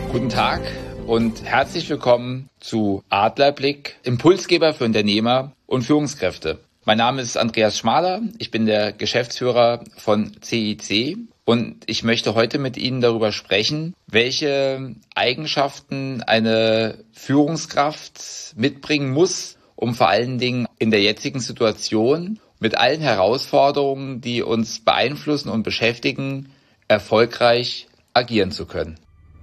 Guten Tag und herzlich willkommen zu Adlerblick, Impulsgeber für Unternehmer und Führungskräfte. Mein Name ist Andreas Schmaler, ich bin der Geschäftsführer von CIC und ich möchte heute mit Ihnen darüber sprechen, welche Eigenschaften eine Führungskraft mitbringen muss, um vor allen Dingen in der jetzigen Situation mit allen Herausforderungen, die uns beeinflussen und beschäftigen, erfolgreich agieren zu können.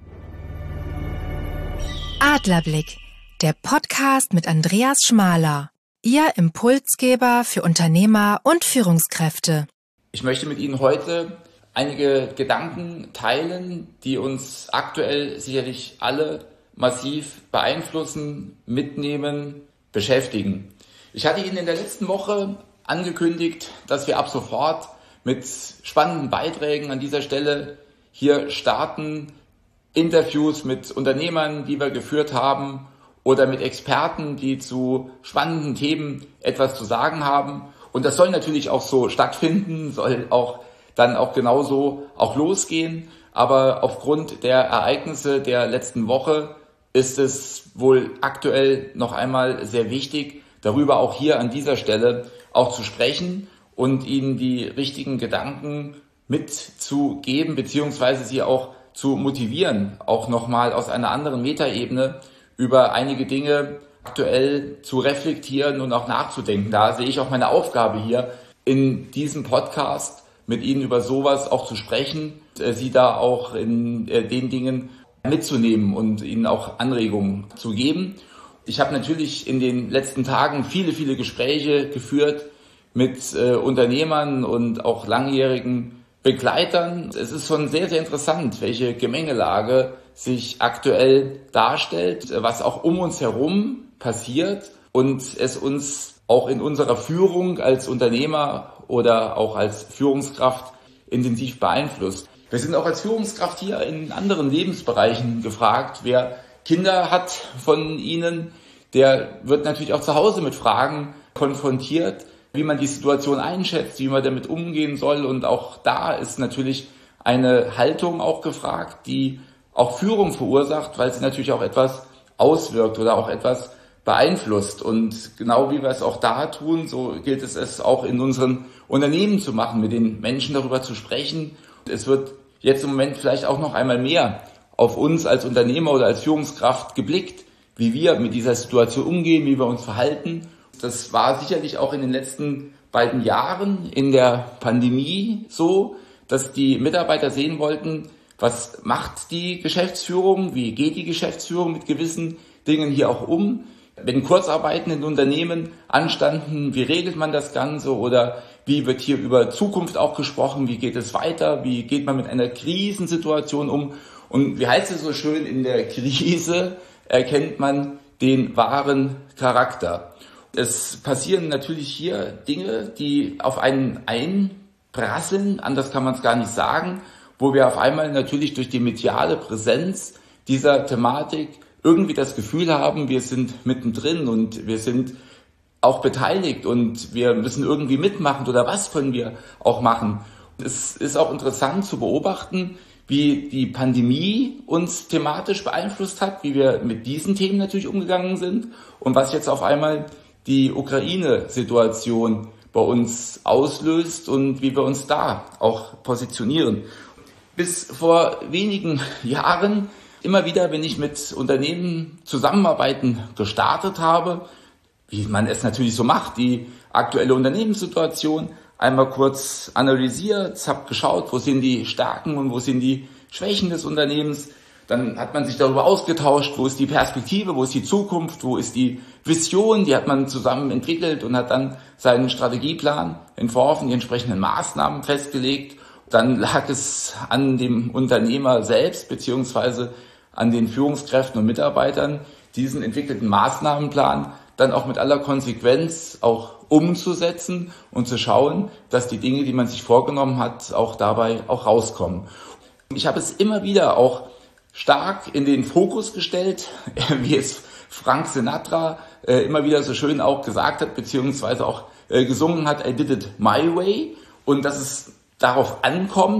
Adlerblick, der Podcast mit Andreas Schmaler, Ihr Impulsgeber für Unternehmer und Führungskräfte. Ich möchte mit Ihnen heute einige Gedanken teilen, die uns aktuell sicherlich alle massiv beeinflussen, mitnehmen, beschäftigen. Ich hatte Ihnen in der letzten Woche angekündigt, dass wir ab sofort mit spannenden Beiträgen an dieser Stelle hier starten, Interviews mit Unternehmern, die wir geführt haben, oder mit Experten, die zu spannenden Themen etwas zu sagen haben. Und das soll natürlich auch so stattfinden, soll auch dann auch genauso auch losgehen. Aber aufgrund der Ereignisse der letzten Woche ist es wohl aktuell noch einmal sehr wichtig, darüber auch hier an dieser Stelle auch zu sprechen und Ihnen die richtigen Gedanken mitzugeben, beziehungsweise Sie auch zu motivieren, auch nochmal aus einer anderen Metaebene über einige Dinge aktuell zu reflektieren und auch nachzudenken. Da sehe ich auch meine Aufgabe hier in diesem Podcast, mit Ihnen über sowas auch zu sprechen, Sie da auch in den Dingen mitzunehmen und Ihnen auch Anregungen zu geben. Ich habe natürlich in den letzten Tagen viele Gespräche geführt mit Unternehmern und auch langjährigen Begleitern. Es ist schon sehr interessant, welche Gemengelage sich aktuell darstellt, was auch um uns herum passiert und es uns auch in unserer Führung als Unternehmer oder auch als Führungskraft intensiv beeinflusst. Wir sind auch als Führungskraft hier in anderen Lebensbereichen gefragt. Wer Kinder hat von Ihnen, der wird natürlich auch zu Hause mit Fragen konfrontiert, wie man die Situation einschätzt, wie man damit umgehen soll. Und auch da ist natürlich eine Haltung auch gefragt, die auch Führung verursacht, weil sie natürlich auch etwas auswirkt oder auch etwas beeinflusst. Und genau wie wir es auch da tun, so gilt es auch in unseren Unternehmen zu machen, mit den Menschen darüber zu sprechen. Es wird jetzt im Moment vielleicht auch noch einmal mehr auf uns als Unternehmer oder als Führungskraft geblickt, wie wir mit dieser Situation umgehen, wie wir uns verhalten. Das war sicherlich auch in den letzten beiden Jahren in der Pandemie so, dass die Mitarbeiter sehen wollten, was macht die Geschäftsführung, wie geht die Geschäftsführung mit gewissen Dingen hier auch um. Wenn Kurzarbeiten in Unternehmen anstanden, wie regelt man das Ganze oder wie wird hier über Zukunft auch gesprochen, wie geht es weiter, wie geht man mit einer Krisensituation um. Und wie heißt es so schön, in der Krise erkennt man den wahren Charakter. Es passieren natürlich hier Dinge, die auf einen einprasseln, anders kann man es gar nicht sagen, wo wir auf einmal natürlich durch die mediale Präsenz dieser Thematik irgendwie das Gefühl haben, wir sind mittendrin und wir sind auch beteiligt und wir müssen irgendwie mitmachen oder was können wir auch machen. Es ist auch interessant zu beobachten, wie die Pandemie uns thematisch beeinflusst hat, wie wir mit diesen Themen natürlich umgegangen sind und was jetzt auf einmal die Ukraine-Situation bei uns auslöst und wie wir uns da auch positionieren. Bis vor wenigen Jahren, immer wieder, wenn ich mit Unternehmen Zusammenarbeiten gestartet habe, wie man es natürlich so macht, die aktuelle Unternehmenssituation einmal kurz analysiert, habe geschaut, wo sind die Stärken und wo sind die Schwächen des Unternehmens. Dann hat man sich darüber ausgetauscht, wo ist die Perspektive, wo ist die Zukunft, wo ist die Vision, die hat man zusammen entwickelt und hat dann seinen Strategieplan entworfen, die entsprechenden Maßnahmen festgelegt. Dann lag es an dem Unternehmer selbst beziehungsweise an den Führungskräften und Mitarbeitern, diesen entwickelten Maßnahmenplan dann auch mit aller Konsequenz auch umzusetzen und zu schauen, dass die Dinge, die man sich vorgenommen hat, auch dabei auch rauskommen. Ich habe es immer wieder auch stark in den Fokus gestellt, wie es Frank Sinatra immer wieder so schön auch gesagt hat, beziehungsweise auch gesungen hat, I did it my way. Und dass es darauf ankommt,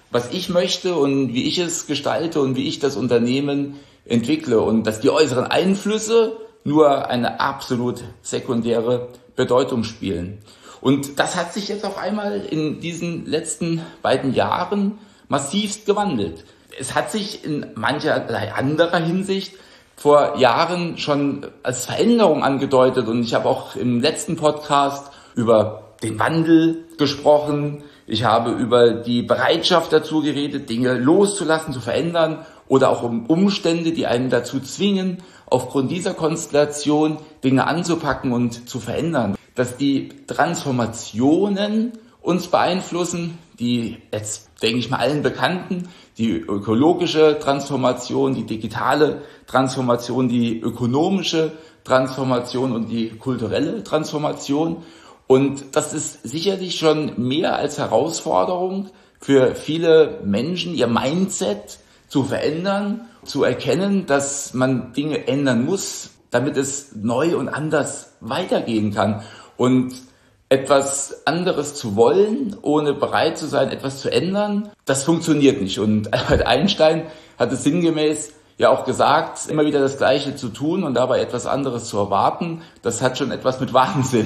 was ich möchte und wie ich es gestalte und wie ich das Unternehmen entwickle und dass die äußeren Einflüsse nur eine absolut sekundäre Bedeutung spielen. Und das hat sich jetzt auf einmal in diesen letzten beiden Jahren massivst gewandelt. Es hat sich in mancherlei anderer Hinsicht vor Jahren schon als Veränderung angedeutet und ich habe auch im letzten Podcast über den Wandel gesprochen. Ich habe über die Bereitschaft dazu geredet, Dinge loszulassen, zu verändern oder auch um Umstände, die einen dazu zwingen, aufgrund dieser Konstellation Dinge anzupacken und zu verändern. Dass die Transformationen uns beeinflussen, die jetzt, denke ich mal, allen bekannten, die ökologische Transformation, die digitale Transformation, die ökonomische Transformation und die kulturelle Transformation. Und das ist sicherlich schon mehr als Herausforderung für viele Menschen, ihr Mindset zu verändern, zu erkennen, dass man Dinge ändern muss, damit es neu und anders weitergehen kann. Und etwas anderes zu wollen, ohne bereit zu sein, etwas zu ändern, das funktioniert nicht. Und Albert Einstein hat es sinngemäß ja auch gesagt, immer wieder das Gleiche zu tun und dabei etwas anderes zu erwarten, das hat schon etwas mit Wahnsinn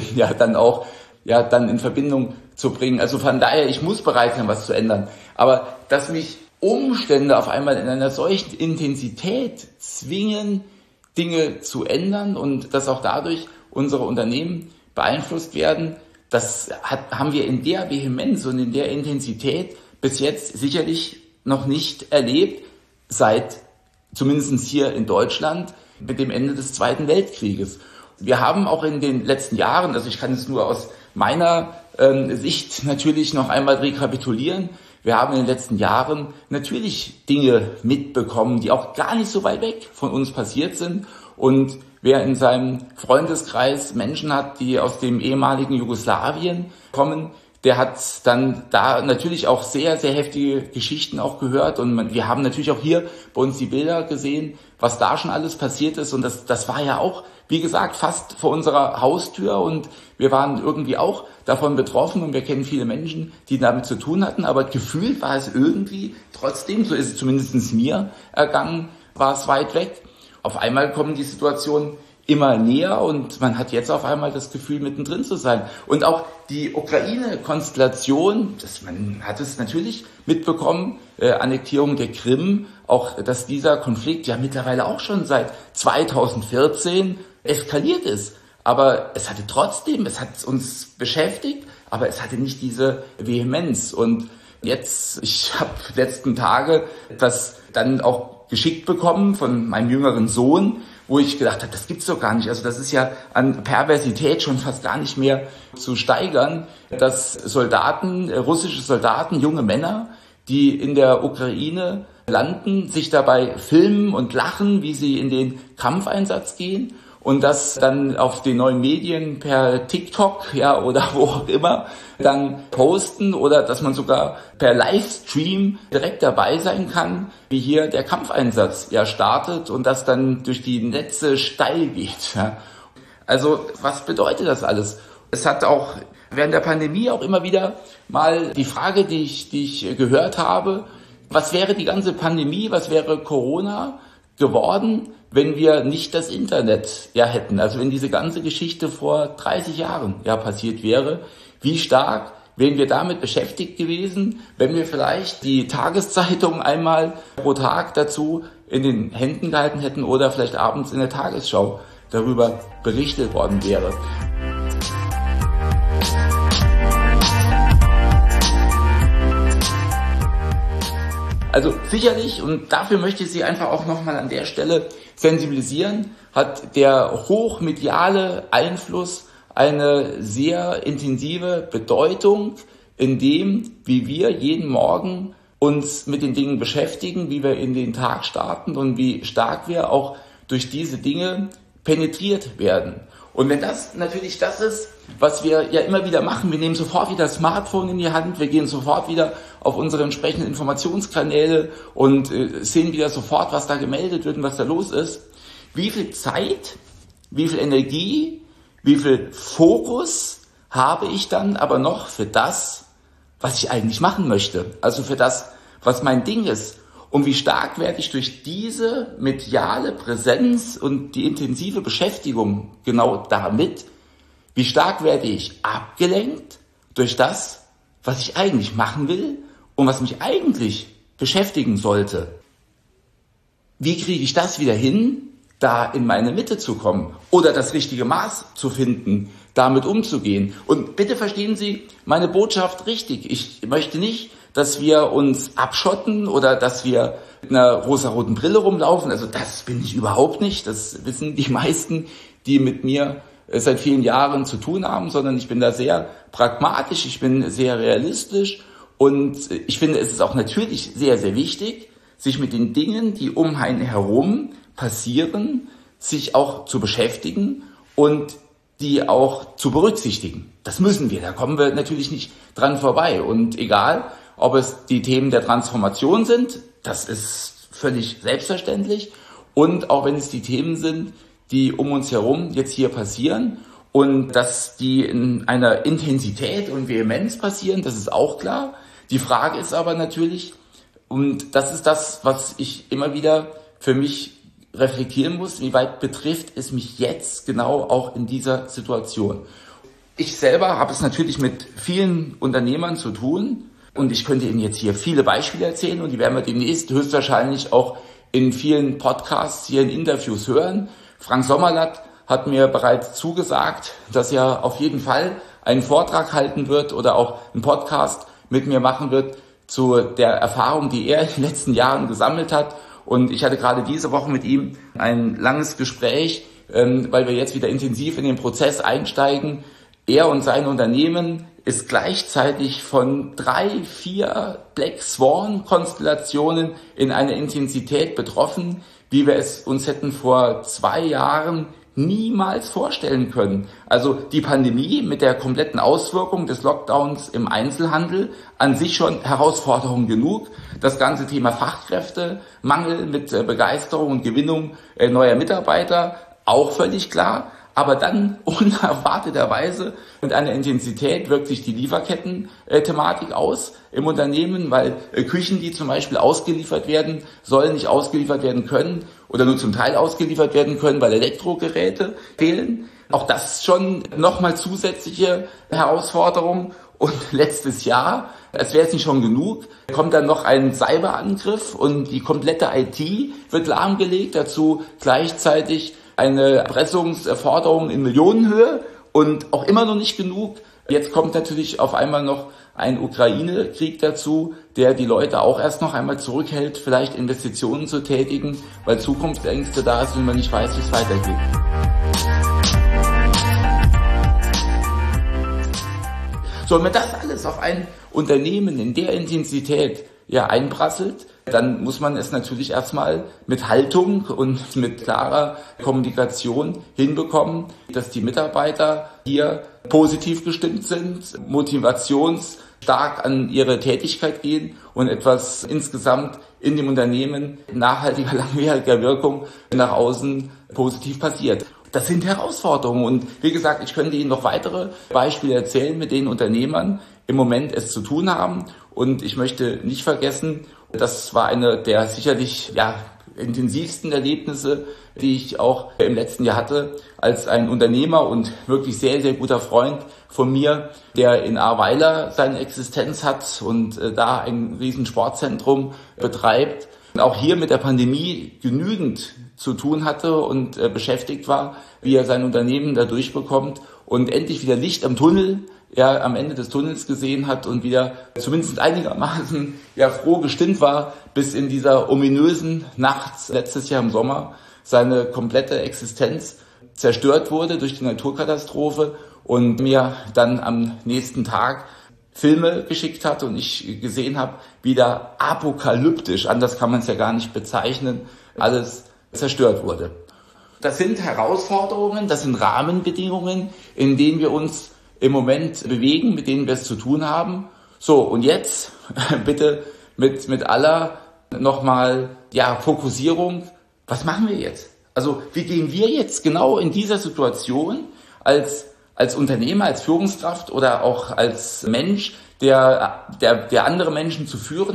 dann in Verbindung zu bringen. Also von daher, ich muss bereit sein, was zu ändern. Aber dass mich Umstände auf einmal in einer solchen Intensität zwingen, Dinge zu ändern und dass auch dadurch unsere Unternehmen beeinflusst werden, haben wir in der Vehemenz und in der Intensität bis jetzt sicherlich noch nicht erlebt, seit zumindest hier in Deutschland mit dem Ende des Zweiten Weltkrieges. Wir haben auch in den letzten Jahren, also ich kann es nur aus meiner Sicht natürlich noch einmal rekapitulieren, wir haben in den letzten Jahren natürlich Dinge mitbekommen, die auch gar nicht so weit weg von uns passiert sind. Und wer in seinem Freundeskreis Menschen hat, die aus dem ehemaligen Jugoslawien kommen, der hat dann da natürlich auch sehr, sehr heftige Geschichten auch gehört. Und wir haben natürlich auch hier bei uns die Bilder gesehen, was da schon alles passiert ist. Und das war ja auch, wie gesagt, fast vor unserer Haustür. Und wir waren irgendwie auch davon betroffen. Und wir kennen viele Menschen, die damit zu tun hatten. Aber gefühlt war es irgendwie trotzdem, so ist es zumindest mir ergangen, war es weit weg. Auf einmal kommen die Situationen immer näher und man hat jetzt auf einmal das Gefühl, mittendrin zu sein. Und auch die Ukraine-Konstellation, man hat es natürlich mitbekommen, Annektierung der Krim, auch dass dieser Konflikt ja mittlerweile auch schon seit 2014 eskaliert ist. Aber es hat uns beschäftigt, aber es hatte nicht diese Vehemenz. Und jetzt, ich habe letzten Tage das dann auch geschickt bekommen von meinem jüngeren Sohn, wo ich gedacht habe, das gibt's doch gar nicht. Also das ist ja an Perversität schon fast gar nicht mehr zu steigern, dass russische Soldaten, junge Männer, die in der Ukraine landen, sich dabei filmen und lachen, wie sie in den Kampfeinsatz gehen und das dann auf den neuen Medien per TikTok, oder wo auch immer, dann posten oder dass man sogar per Livestream direkt dabei sein kann, wie hier der Kampfeinsatz startet und das dann durch die Netze steil geht. Ja. Also was bedeutet das alles? Es hat auch während der Pandemie auch immer wieder mal die Frage, die ich gehört habe, was wäre die ganze Pandemie, was wäre Corona geworden, wenn wir nicht das Internet hätten, also wenn diese ganze Geschichte vor 30 Jahren passiert wäre, wie stark wären wir damit beschäftigt gewesen, wenn wir vielleicht die Tageszeitung einmal pro Tag dazu in den Händen gehalten hätten oder vielleicht abends in der Tagesschau darüber berichtet worden wäre. Also sicherlich, und dafür möchte ich Sie einfach auch nochmal an der Stelle sensibilisieren, hat der hochmediale Einfluss eine sehr intensive Bedeutung in dem, wie wir jeden Morgen uns mit den Dingen beschäftigen, wie wir in den Tag starten und wie stark wir auch durch diese Dinge penetriert werden. Und wenn das natürlich das ist, was wir ja immer wieder machen, wir nehmen sofort wieder das Smartphone in die Hand, wir gehen sofort wieder auf unsere entsprechenden Informationskanäle und sehen wieder sofort, was da gemeldet wird und was da los ist. Wie viel Zeit, wie viel Energie, wie viel Fokus habe ich dann aber noch für das, was ich eigentlich machen möchte? Also für das, was mein Ding ist und wie stark werde ich durch diese mediale Präsenz und die intensive Beschäftigung genau damit, wie stark werde ich abgelenkt durch das, was ich eigentlich machen will und was mich eigentlich beschäftigen sollte. Wie kriege ich das wieder hin, da in meine Mitte zu kommen oder das richtige Maß zu finden, damit umzugehen? Und bitte verstehen Sie meine Botschaft richtig. Ich möchte nicht, dass wir uns abschotten oder dass wir mit einer rosaroten Brille rumlaufen. Also das bin ich überhaupt nicht. Das wissen die meisten, die mit mir seit vielen Jahren zu tun haben, sondern ich bin da sehr pragmatisch, ich bin sehr realistisch und ich finde, es ist auch natürlich sehr, sehr wichtig, sich mit den Dingen, die um einen herum passieren, sich auch zu beschäftigen und die auch zu berücksichtigen. Das müssen wir, da kommen wir natürlich nicht dran vorbei. Und egal, ob es die Themen der Transformation sind, das ist völlig selbstverständlich. Und auch wenn es die Themen sind, die um uns herum jetzt hier passieren und dass die in einer Intensität und Vehemenz passieren, das ist auch klar. Die Frage ist aber natürlich, und das ist das, was ich immer wieder für mich reflektieren muss, wie weit betrifft es mich jetzt genau auch in dieser Situation. Ich selber habe es natürlich mit vielen Unternehmern zu tun und ich könnte Ihnen jetzt hier viele Beispiele erzählen und die werden wir demnächst höchstwahrscheinlich auch in vielen Podcasts hier in Interviews hören. Frank Sommerlath hat mir bereits zugesagt, dass er auf jeden Fall einen Vortrag halten wird oder auch einen Podcast mit mir machen wird zu der Erfahrung, die er in den letzten Jahren gesammelt hat. Und ich hatte gerade diese Woche mit ihm ein langes Gespräch, weil wir jetzt wieder intensiv in den Prozess einsteigen. Er und sein Unternehmen ist gleichzeitig von 3, 4 Black Swan Konstellationen in einer Intensität betroffen, wie wir es uns hätten vor 2 Jahren niemals vorstellen können. Also die Pandemie mit der kompletten Auswirkung des Lockdowns im Einzelhandel, an sich schon Herausforderung genug. Das ganze Thema Fachkräfte, Mangel mit Begeisterung und Gewinnung neuer Mitarbeiter, auch völlig klar. Aber dann unerwarteterweise mit einer Intensität wirkt sich die Lieferketten-Thematik aus im Unternehmen, weil Küchen, die zum Beispiel ausgeliefert werden, sollen nicht ausgeliefert werden können oder nur zum Teil ausgeliefert werden können, weil Elektrogeräte fehlen. Auch das ist schon nochmal zusätzliche Herausforderung. Und letztes Jahr, als wäre es nicht schon genug, kommt dann noch ein Cyberangriff und die komplette IT wird lahmgelegt. Dazu gleichzeitig eine Erpressungsforderung in Millionenhöhe und auch immer noch nicht genug. Jetzt kommt natürlich auf einmal noch ein Ukraine-Krieg dazu, der die Leute auch erst noch einmal zurückhält, vielleicht Investitionen zu tätigen, weil Zukunftsängste da sind und man nicht weiß, wie es weitergeht. So, und wenn das alles auf ein Unternehmen in der Intensität einprasselt, dann muss man es natürlich erstmal mit Haltung und mit klarer Kommunikation hinbekommen, dass die Mitarbeiter hier positiv gestimmt sind, motivationsstark an ihre Tätigkeit gehen und etwas insgesamt in dem Unternehmen nachhaltiger, langwieriger Wirkung nach außen positiv passiert. Das sind Herausforderungen und wie gesagt, ich könnte Ihnen noch weitere Beispiele erzählen, mit denen Unternehmern im Moment es zu tun haben. Und ich möchte nicht vergessen, das war eine der sicherlich intensivsten Erlebnisse, die ich auch im letzten Jahr hatte, als ein Unternehmer und wirklich sehr, sehr guter Freund von mir, der in Ahrweiler seine Existenz hat und da ein riesen Sportzentrum betreibt, und auch hier mit der Pandemie genügend zu tun hatte und beschäftigt war, wie er sein Unternehmen da durchbekommt und endlich wieder Licht am Tunnel am Ende des Tunnels gesehen hat und wieder zumindest einigermaßen froh gestimmt war, bis in dieser ominösen Nacht letztes Jahr im Sommer seine komplette Existenz zerstört wurde durch die Naturkatastrophe und mir dann am nächsten Tag Filme geschickt hat und ich gesehen habe, wie da apokalyptisch, anders kann man es ja gar nicht bezeichnen, alles zerstört wurde. Das sind Herausforderungen, das sind Rahmenbedingungen, in denen wir uns im Moment bewegen, mit denen wir es zu tun haben. So, und jetzt bitte mit aller nochmal Fokussierung, was machen wir jetzt? Also wie gehen wir jetzt genau in dieser Situation als Unternehmer, als Führungskraft oder auch als Mensch, der andere Menschen zu führen hat,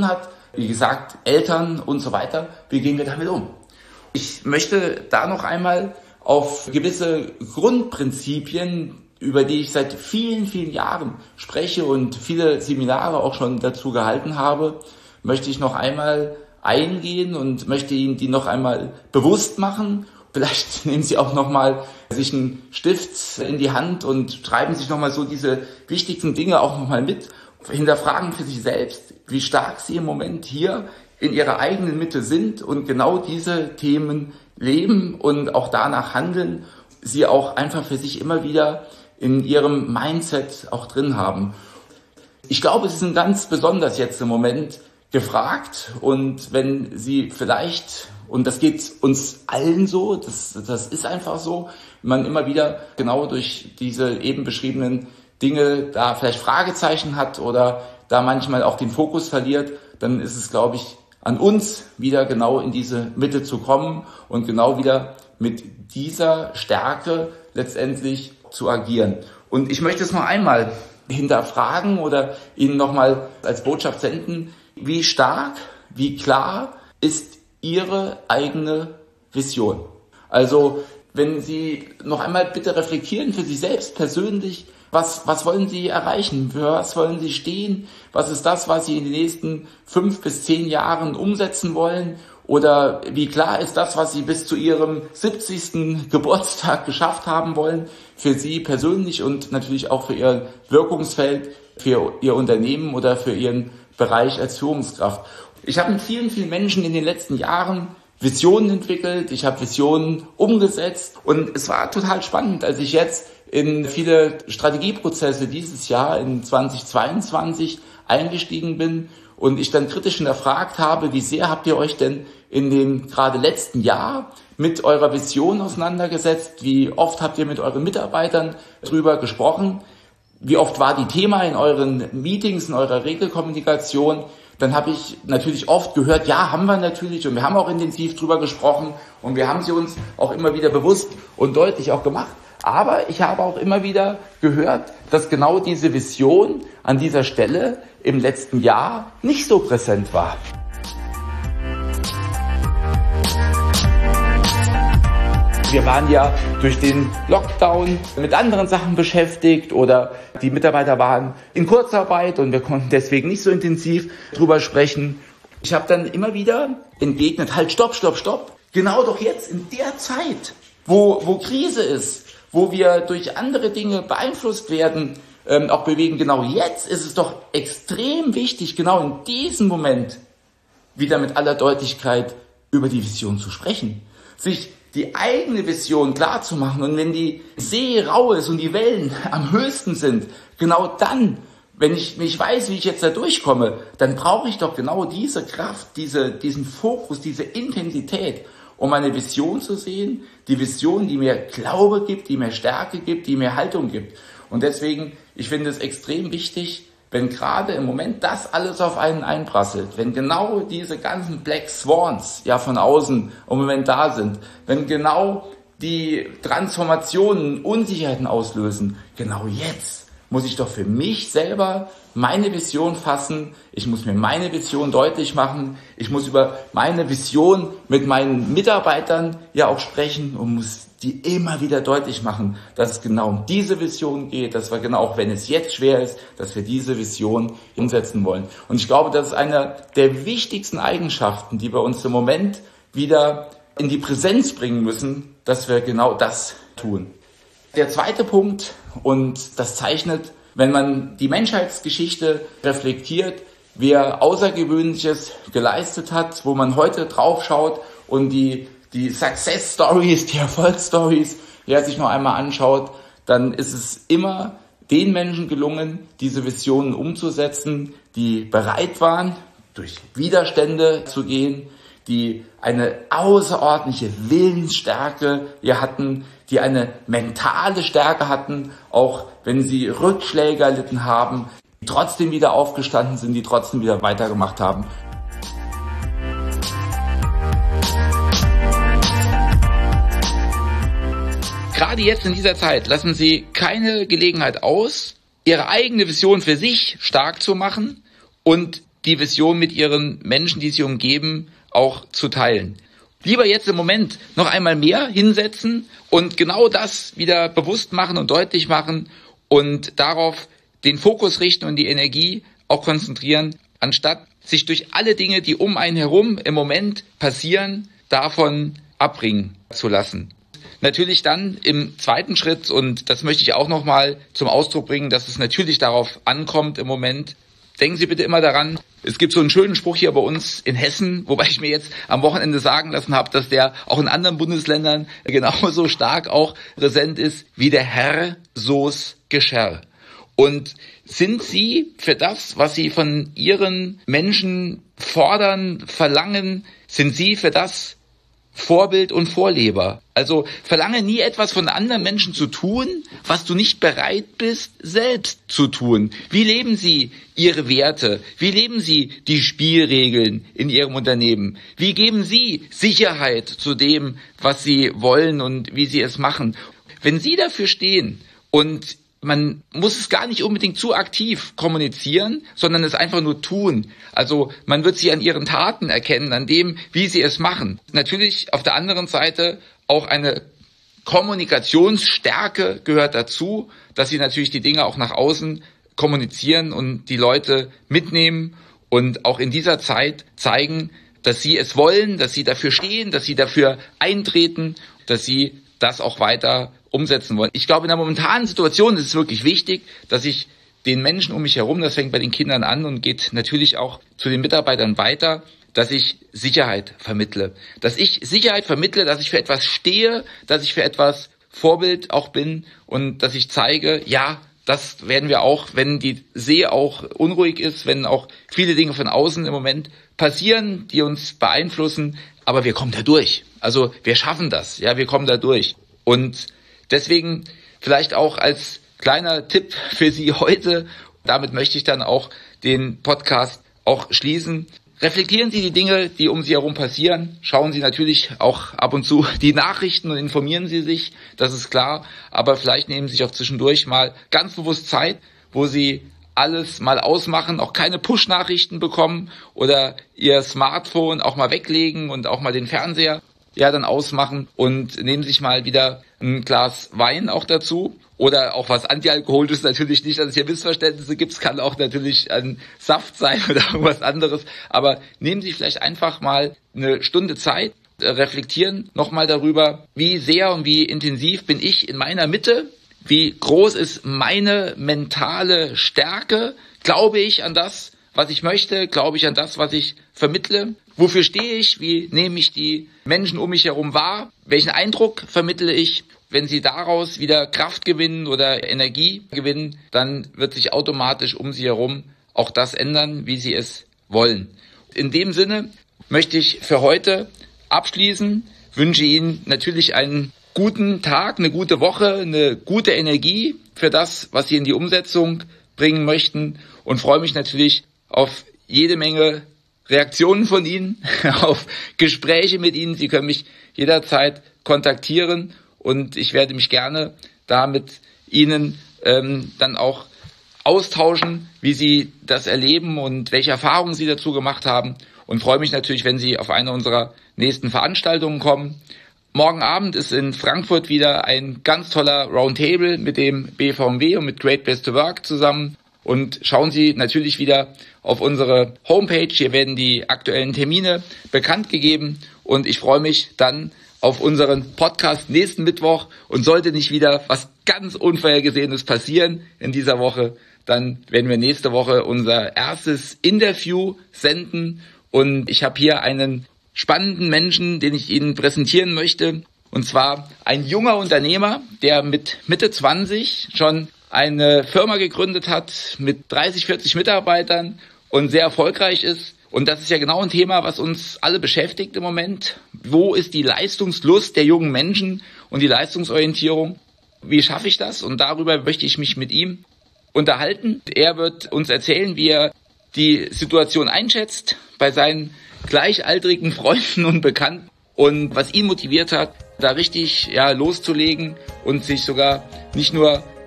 wie gesagt, Eltern und so weiter. Wie gehen wir damit um? Ich möchte da noch einmal auf gewisse Grundprinzipien, über die ich seit vielen, vielen Jahren spreche und viele Seminare auch schon dazu gehalten habe, möchte ich noch einmal eingehen und möchte Ihnen die noch einmal bewusst machen. Vielleicht nehmen Sie auch noch mal sich einen Stift in die Hand und schreiben sich noch mal so diese wichtigsten Dinge auch noch mal mit. Hinterfragen für sich selbst, wie stark Sie im Moment hier in Ihrer eigenen Mitte sind und genau diese Themen leben und auch danach handeln, Sie auch einfach für sich immer wieder in Ihrem Mindset auch drin haben. Ich glaube, Sie sind ganz besonders jetzt im Moment gefragt, und wenn Sie vielleicht, und das geht uns allen so, das ist einfach so, man immer wieder genau durch diese eben beschriebenen Dinge da vielleicht Fragezeichen hat oder da manchmal auch den Fokus verliert, dann ist es, glaube ich, an uns wieder genau in diese Mitte zu kommen und genau wieder mit dieser Stärke letztendlich zu agieren. Und ich möchte es noch einmal hinterfragen oder Ihnen nochmal als Botschaft senden: Wie stark, wie klar ist Ihre eigene Vision? Also, wenn Sie noch einmal bitte reflektieren für sich selbst persönlich, was wollen Sie erreichen? Für was wollen Sie stehen? Was ist das, was Sie in den nächsten 5 bis 10 Jahren umsetzen wollen? Oder wie klar ist das, was Sie bis zu Ihrem 70. Geburtstag geschafft haben wollen? Für Sie persönlich und natürlich auch für Ihr Wirkungsfeld, für Ihr Unternehmen oder für Ihren Bereich als Führungskraft. Ich habe mit vielen, vielen Menschen in den letzten Jahren Visionen entwickelt, ich habe Visionen umgesetzt, und es war total spannend, als ich jetzt in viele Strategieprozesse dieses Jahr in 2022 eingestiegen bin und ich dann kritisch hinterfragt habe, wie sehr habt ihr euch denn in dem gerade letzten Jahr mit eurer Vision auseinandergesetzt, wie oft habt ihr mit euren Mitarbeitern drüber gesprochen, wie oft war die Thema in euren Meetings, in eurer Regelkommunikation. Dann habe ich natürlich oft gehört, ja, haben wir natürlich, und wir haben auch intensiv drüber gesprochen und wir haben sie uns auch immer wieder bewusst und deutlich auch gemacht. Aber ich habe auch immer wieder gehört, dass genau diese Vision an dieser Stelle im letzten Jahr nicht so präsent war. Wir waren ja durch den Lockdown mit anderen Sachen beschäftigt oder die Mitarbeiter waren in Kurzarbeit und wir konnten deswegen nicht so intensiv drüber sprechen. Ich habe dann immer wieder entgegnet, halt, stopp. Genau doch jetzt in der Zeit, wo Krise ist, wo wir durch andere Dinge beeinflusst werden, auch bewegen, genau jetzt ist es doch extrem wichtig, genau in diesem Moment wieder mit aller Deutlichkeit über die Vision zu sprechen, sich die eigene Vision klar zu machen. Und wenn die See rau ist und die Wellen am höchsten sind, genau dann, wenn ich nicht weiß, wie ich jetzt da durchkomme, dann brauche ich doch genau diese Kraft, diesen Fokus, diese Intensität, um eine Vision zu sehen, die Vision, die mir Glaube gibt, die mir Stärke gibt, die mir Haltung gibt. Und deswegen, ich finde es extrem wichtig, wenn gerade im Moment das alles auf einen einprasselt, wenn genau diese ganzen Black Swans ja von außen im Moment da sind, wenn genau die Transformationen Unsicherheiten auslösen, genau jetzt muss ich doch für mich selber meine Vision fassen, ich muss mir meine Vision deutlich machen, ich muss über meine Vision mit meinen Mitarbeitern ja auch sprechen und muss die immer wieder deutlich machen, dass es genau um diese Vision geht, dass wir genau, auch wenn es jetzt schwer ist, dass wir diese Vision umsetzen wollen. Und ich glaube, das ist eine der wichtigsten Eigenschaften, die wir uns im Moment wieder in die Präsenz bringen müssen, dass wir genau das tun. Der zweite Punkt, und das zeichnet, wenn man die Menschheitsgeschichte reflektiert, wer Außergewöhnliches geleistet hat, wo man heute drauf schaut und die Success Stories, die Erfolgsstories, wer sich noch einmal anschaut, dann ist es immer den Menschen gelungen, diese Visionen umzusetzen, die bereit waren, durch Widerstände zu gehen, die eine außerordentliche Willensstärke hier hatten, die eine mentale Stärke hatten, auch wenn sie Rückschläge erlitten haben, die trotzdem wieder aufgestanden sind, die trotzdem wieder weitergemacht haben. Gerade jetzt in dieser Zeit lassen Sie keine Gelegenheit aus, Ihre eigene Vision für sich stark zu machen und die Vision mit ihren Menschen, die sie umgeben, auch zu teilen. Lieber jetzt im Moment noch einmal mehr hinsetzen und genau das wieder bewusst machen und deutlich machen und darauf den Fokus richten und die Energie auch konzentrieren, anstatt sich durch alle Dinge, die um einen herum im Moment passieren, davon abbringen zu lassen. Natürlich dann im zweiten Schritt, und das möchte ich auch nochmal zum Ausdruck bringen, dass es natürlich darauf ankommt im Moment. Denken Sie bitte immer daran, es gibt so einen schönen Spruch hier bei uns in Hessen, wobei ich mir jetzt am Wochenende sagen lassen habe, dass der auch in anderen Bundesländern genauso stark auch präsent ist wie der Herr, so's Gescher. Und sind Sie für das, was Sie von Ihren Menschen fordern, verlangen, sind Sie für das Vorbild und Vorleber? Also verlange nie etwas von anderen Menschen zu tun, was du nicht bereit bist, selbst zu tun. Wie leben Sie Ihre Werte? Wie leben Sie die Spielregeln in Ihrem Unternehmen? Wie geben Sie Sicherheit zu dem, was Sie wollen und wie Sie es machen? Wenn Sie dafür stehen und man muss es gar nicht unbedingt zu aktiv kommunizieren, sondern es einfach nur tun. Also man wird sie an ihren Taten erkennen, an dem, wie sie es machen. Natürlich auf der anderen Seite auch eine Kommunikationsstärke gehört dazu, dass sie natürlich die Dinge auch nach außen kommunizieren und die Leute mitnehmen und auch in dieser Zeit zeigen, dass sie es wollen, dass sie dafür stehen, dass sie dafür eintreten, dass sie das auch weiter umsetzen wollen. Ich glaube, in der momentanen Situation ist es wirklich wichtig, dass ich den Menschen um mich herum, das fängt bei den Kindern an und geht natürlich auch zu den Mitarbeitern weiter, dass ich Sicherheit vermittle. Dass ich Sicherheit vermittle, dass ich für etwas stehe, dass ich für etwas Vorbild auch bin und dass ich zeige, ja, das werden wir auch, wenn die See auch unruhig ist, wenn auch viele Dinge von außen im Moment passieren, die uns beeinflussen, aber wir kommen da durch. Also wir schaffen das, ja, wir kommen da durch. Und deswegen vielleicht auch als kleiner Tipp für Sie heute, damit möchte ich dann auch den Podcast auch schließen. Reflektieren Sie die Dinge, die um Sie herum passieren. Schauen Sie natürlich auch ab und zu die Nachrichten und informieren Sie sich, das ist klar. Aber vielleicht nehmen Sie sich auch zwischendurch mal ganz bewusst Zeit, wo Sie alles mal ausmachen, auch keine Push-Nachrichten bekommen oder Ihr Smartphone auch mal weglegen und auch mal den Fernseher dann ausmachen und nehmen sich mal wieder ein Glas Wein auch dazu oder auch was Antialkoholisches, natürlich nicht, dass es hier Missverständnisse gibt, es kann auch natürlich ein Saft sein oder irgendwas anderes, aber nehmen Sie vielleicht einfach mal eine Stunde Zeit, reflektieren nochmal darüber, wie sehr und wie intensiv bin ich in meiner Mitte, wie groß ist meine mentale Stärke, glaube ich an das, was ich möchte, glaube ich an das, was ich vermittle, wofür stehe ich, wie nehme ich die Menschen um mich herum wahr, welchen Eindruck vermittle ich. Wenn Sie daraus wieder Kraft gewinnen oder Energie gewinnen, dann wird sich automatisch um Sie herum auch das ändern, wie Sie es wollen. In dem Sinne möchte ich für heute abschließen, wünsche Ihnen natürlich einen guten Tag, eine gute Woche, eine gute Energie für das, was Sie in die Umsetzung bringen möchten und freue mich natürlich auf jede Menge Reaktionen von Ihnen, auf Gespräche mit Ihnen. Sie können mich jederzeit kontaktieren und ich werde mich gerne da mit Ihnen dann auch austauschen, wie Sie das erleben und welche Erfahrungen Sie dazu gemacht haben und freue mich natürlich, wenn Sie auf eine unserer nächsten Veranstaltungen kommen. Morgen Abend ist in Frankfurt wieder ein ganz toller Roundtable mit dem BVMW und mit Great Place to Work zusammen. Und schauen Sie natürlich wieder auf unsere Homepage. Hier werden die aktuellen Termine bekannt gegeben. Und ich freue mich dann auf unseren Podcast nächsten Mittwoch. Und sollte nicht wieder was ganz Unvorhergesehenes passieren in dieser Woche, dann werden wir nächste Woche unser erstes Interview senden. Und ich habe hier einen spannenden Menschen, den ich Ihnen präsentieren möchte. Und zwar ein junger Unternehmer, der mit Mitte 20 schon eine Firma gegründet hat mit 30, 40 Mitarbeitern und sehr erfolgreich ist. Und das ist ja genau ein Thema, was uns alle beschäftigt im Moment. Wo ist die Leistungslust der jungen Menschen und die Leistungsorientierung? Wie schaffe ich das? Und darüber möchte ich mich mit ihm unterhalten. Er wird uns erzählen, wie er die Situation einschätzt bei seinen gleichaltrigen Freunden und Bekannten und was ihn motiviert hat, da richtig loszulegen und sich sogar nicht nur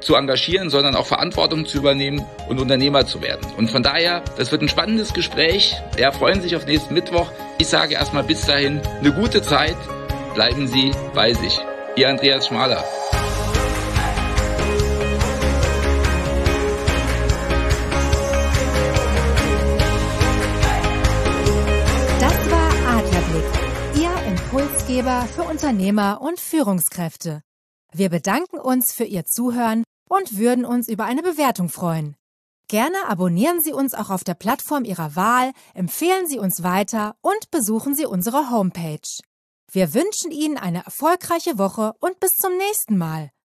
zu engagieren, sondern auch Verantwortung zu übernehmen und Unternehmer zu werden. Und von daher, das wird ein spannendes Gespräch. Ja, freuen Sie sich auf nächsten Mittwoch. Ich sage erstmal bis dahin eine gute Zeit. Bleiben Sie bei sich. Ihr Andreas Schmaler. Das war Adlerblick, Ihr Impulsgeber für Unternehmer und Führungskräfte. Wir bedanken uns für Ihr Zuhören und würden uns über eine Bewertung freuen. Gerne abonnieren Sie uns auch auf der Plattform Ihrer Wahl, empfehlen Sie uns weiter und besuchen Sie unsere Homepage. Wir wünschen Ihnen eine erfolgreiche Woche und bis zum nächsten Mal.